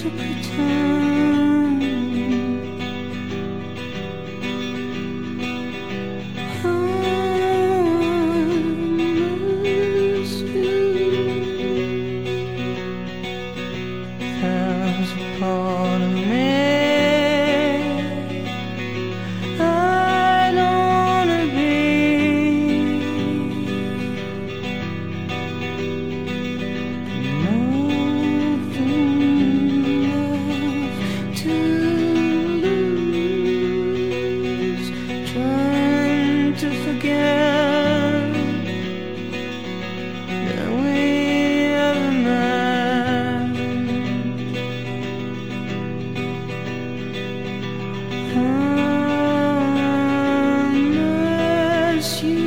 to pretend. I miss you. There's a part of me I don't wanna be. To forget that we ever met. I miss you.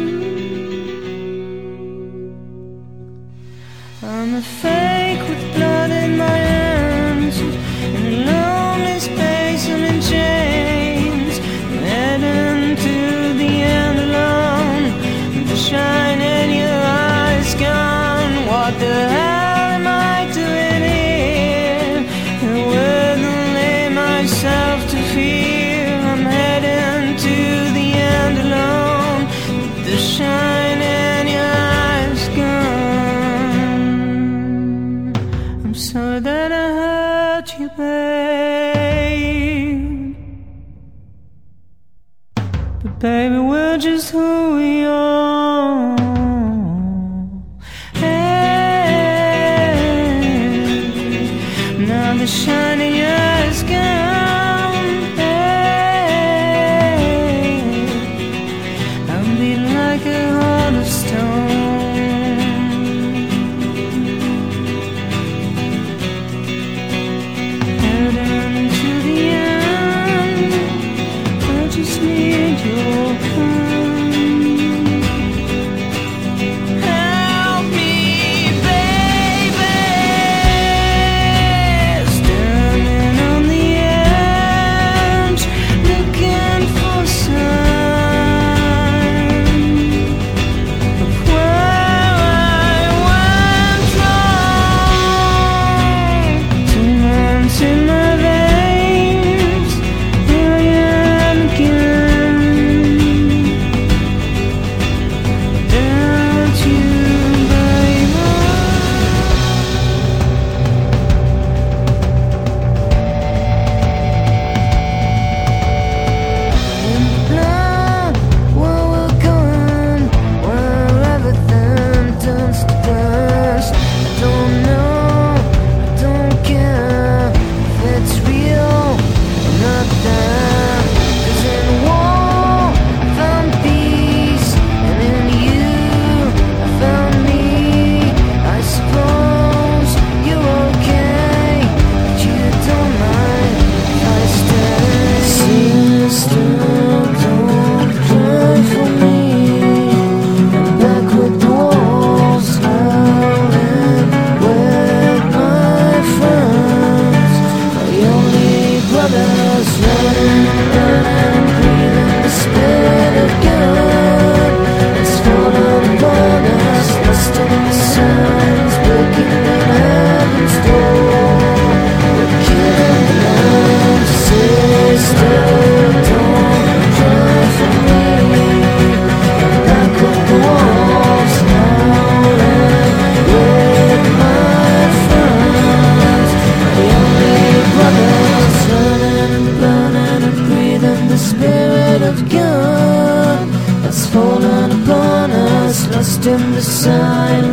I'm a fake with blood in my hands, in a lonely space and in chains. I'm heading to the end alone, with the shine in your eyes gone. What the hell am I doing here? And where to lay myself to fear? I'm heading to the end alone, with the shine in your eyes gone. I'm sorry that I hurt you, babe, but baby, we're just who we are. Hey, now the shine in your eyes gone. Hey, I'm beating like a heart of stone. Heading to the end, I just need your hand. Help me, baby, standing on the edge, looking for a sign of where I went wrong. 2 months in my veins, here I am again. Without you, baby. In the blood, where we're going, where everything turns to dust. I don't know, I don't care if it's real or not there. 'Cause in war I found peace, and in you I found me. I suppose you're okay, but you don't mind if I stay. Sister, don't cry for me. I'm back with the walls howling with my friends, my only brothers, running, breathing the spirit of God that's fallen upon us, lost in the signs, breaking the heaven's door. We're killing the land. Sister, don't cry for me. I'm back with the walls howling with my friends, my only brothers, running and burning and breathing the spirit of God that's fallen upon us, lost in the sign